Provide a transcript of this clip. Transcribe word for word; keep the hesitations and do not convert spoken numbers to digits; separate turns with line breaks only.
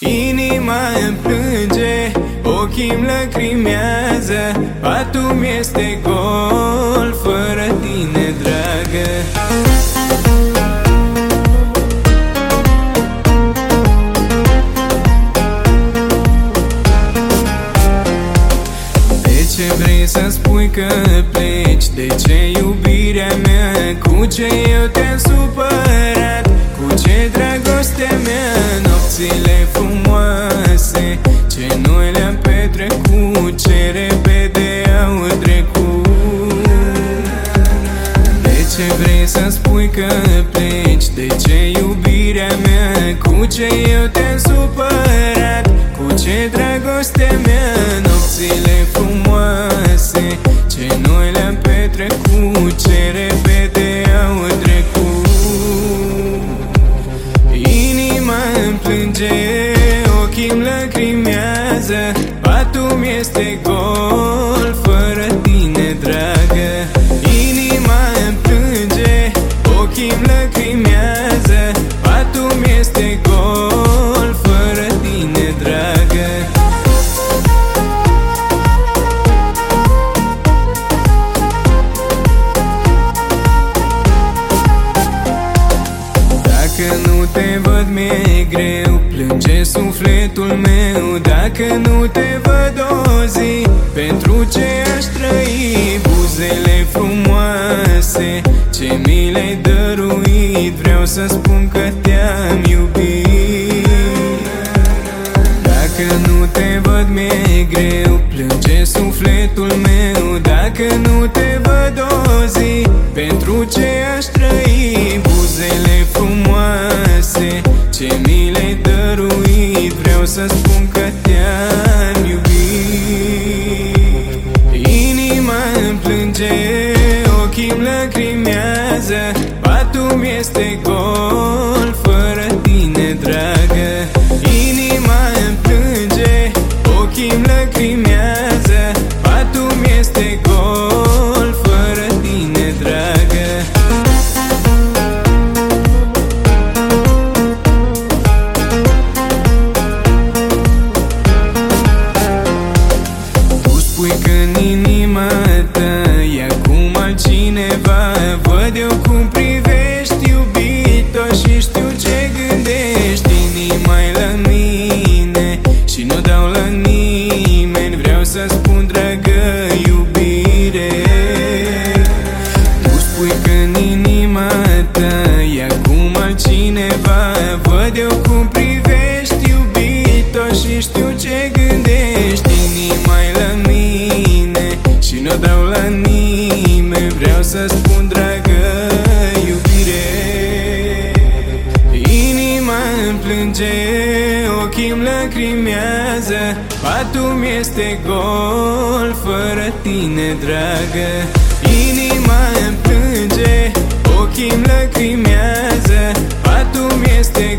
Inima îmi plânge, ochii-mi lacrimează, patul-mi este gol, fără tine, dragă. De ce vrei să spui că pleci? De ce iubirea mea? Cu ce eu te-am supărat? Cu ce dragostea mea? Nopțile frumoase ce noi le-am petrecut, ce repede au trecut. De ce vrei să spui că pleci? De ce iubirea mea? Cu ce eu te-am supărat? Cu ce dragostea mea? Nopțile frumoase ce noi le-am petrecut, ce repede au trecut. Inima îmi plânge, ochii-mi lacrimează, patul-mi este gol, fără tine, dragă. Inima îmi plânge, ochii-mi lacrimează, patul-mi este gol, fără tine, dragă. Dacă nu te văd mi-e greu, plânge sufletul meu. Dacă nu te văd o zi, pentru ce aș trăi? Buzele frumoase ce mi le-ai dăruit, vreau să spun că te-am iubit. Dacă nu te văd mi-e greu, plânge sufletul meu. Dacă nu te văd o zi, pentru ce aș trăi? Buzele frumoase ce mi le-ai dăruit, vreau să spun că te-am iubit. Inima îmi plânge, ochii-mi lacrimează, patul-mi este gol, fără tine, dragă. Inima îmi plânge, ochii-mi lacrimează, patul-mi este gol, fără tine, dragă. Tu spui că în inima ta e acum altcineva, văd eu cum privești, iubito, și știu ce gândești. Inima-i la mine și nu dau la nimeni, vreau să spun, dragă, iubire. Tu spui că în inima ta e acum altcineva, văd eu cum privești, iubito, și știu ce gândești. Inima-i la mine și nu dau la nimeni, vreau să spun, dragă, iubire. Inima îmi plânge, ochii-mi lacrimează, patul-mi este gol, fără tine, dragă. Inima îmi plânge, ochii-mi lacrimează, patul-mi este